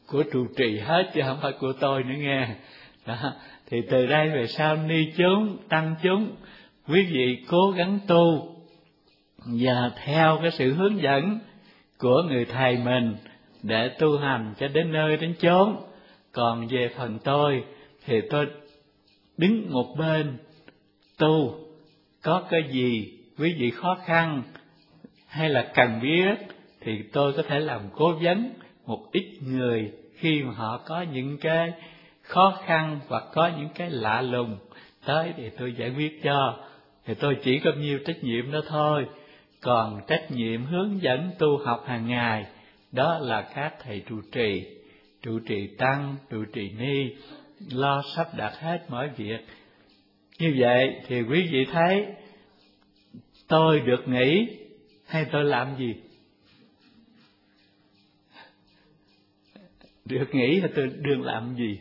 của trụ trì hết chứ không phải của tôi nữa nghe. Đó. Thì từ đây về sau ni chúng, tăng chúng, quý vị cố gắng tu và theo cái sự hướng dẫn của người thầy mình để tu hành cho đến nơi đến chốn. Còn về phần tôi thì tôi đứng một bên tu, có cái gì quý vị khó khăn hay là cần biết thì tôi có thể làm cố vấn một ít người khi mà họ có những cái khó khăn hoặc có những cái lạ lùng tới thì tôi giải quyết cho. Thì tôi chỉ có nhiêu trách nhiệm đó thôi. Còn trách nhiệm hướng dẫn tu học hàng ngày đó là các thầy trụ trì tăng, trụ trì ni lo sắp đặt hết mọi việc. Như vậy thì quý vị thấy tôi được nghỉ hay tôi làm gì? Được nghỉ hay tôi đương làm gì?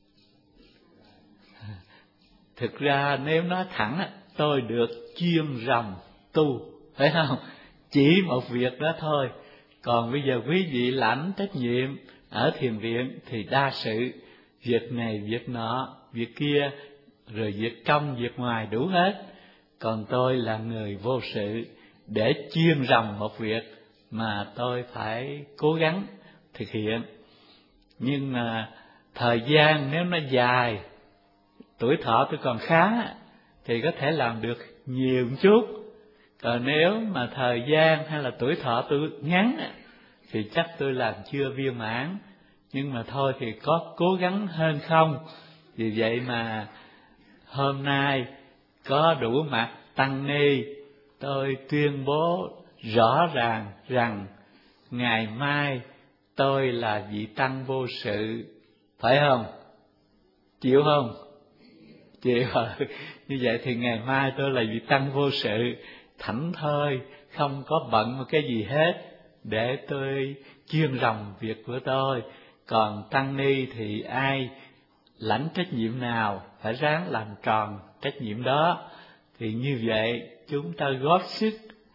Thực ra nếu nói thẳng, tôi được chuyên ròng tu, phải không? Chỉ một việc đó thôi. Còn bây giờ quý vị lãnh trách nhiệm ở thiền viện thì đa sự, việc này, việc nọ, việc kia, rồi việc trong, việc ngoài đủ hết. Còn tôi là người vô sự, để chuyên ròng một việc mà tôi phải cố gắng thực hiện. Nhưng mà thời gian nếu nó dài, tuổi thọ tôi còn khá thì có thể làm được nhiều một chút. Còn nếu mà thời gian hay là tuổi thọ tôi ngắn thì chắc tôi làm chưa viên mãn. Nhưng mà thôi thì có cố gắng hơn không. Vì vậy mà hôm nay có đủ mặt tăng ni, tôi tuyên bố rõ ràng rằng ngày mai tôi là vị tăng vô sự, phải không? Chịu không? Chịu. Như vậy thì ngày mai tôi là vị tăng vô sự, thảnh thơi, không có bận một cái gì hết, để tôi chuyên ròng việc của tôi. Còn tăng ni thì ai lãnh trách nhiệm nào phải ráng làm tròn trách nhiệm đó. Thì như vậy chúng ta góp sức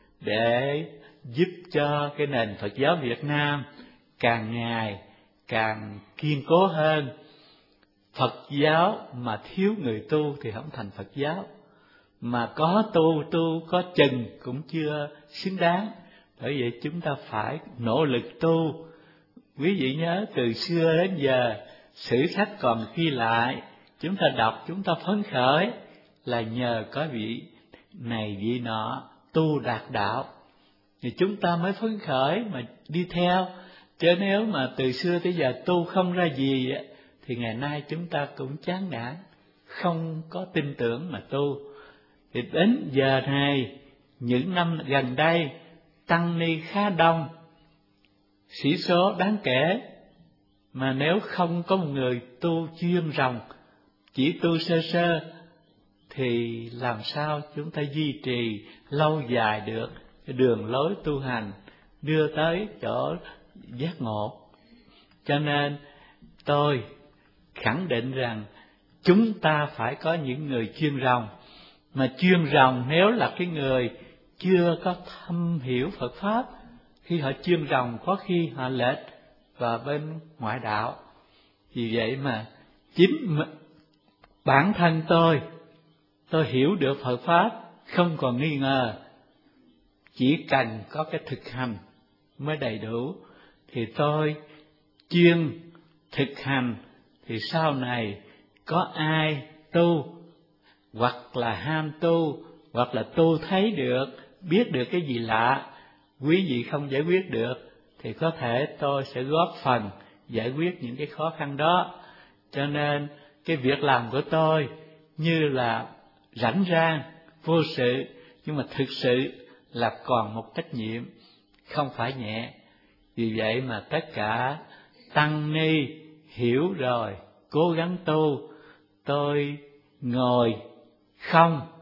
để giúp cho cái nền Phật giáo Việt Nam càng ngày càng kiên cố hơn. Phật giáo mà thiếu người tu thì không thành Phật giáo, mà có tu có chừng cũng chưa xứng đáng. Bởi vậy chúng ta phải nỗ lực tu. Quý vị nhớ từ xưa đến giờ sử sách còn ghi lại, chúng ta đọc, chúng ta phấn khởi là nhờ có vị này vị nọ tu đạt đạo thì chúng ta mới phấn khởi mà đi theo. Chứ nếu mà từ xưa tới giờ tu không ra gì thì ngày nay chúng ta cũng chán nản, không có tin tưởng mà tu. Thì đến giờ này, những năm gần đây, tăng ni khá đông, sĩ số đáng kể. Mà nếu không có một người tu chuyên ròng, chỉ tu sơ sơ, thì làm sao chúng ta duy trì lâu dài được cái đường lối tu hành đưa tới chỗ giác ngộ. Cho nên tôi khẳng định rằng chúng ta phải có những người chuyên ròng. Mà chuyên ròng nếu là cái người chưa có thâm hiểu Phật Pháp, khi họ chuyên ròng có khi họ lệch vào bên ngoại đạo. Vì vậy mà chính bản thân tôi hiểu được Phật Pháp không còn nghi ngờ, chỉ cần có cái thực hành mới đầy đủ. Thì tôi chuyên thực hành, thì sau này có ai tu hoặc là ham tu, hoặc là tu thấy được, biết được cái gì lạ, quý vị không giải quyết được, thì có thể tôi sẽ góp phần giải quyết những cái khó khăn đó. Cho nên cái việc làm của tôi như là rảnh rang, vô sự, nhưng mà thực sự là còn một trách nhiệm không phải nhẹ. Vì vậy mà tất cả tăng ni hiểu rồi, cố gắng tu. Tôi ngồi không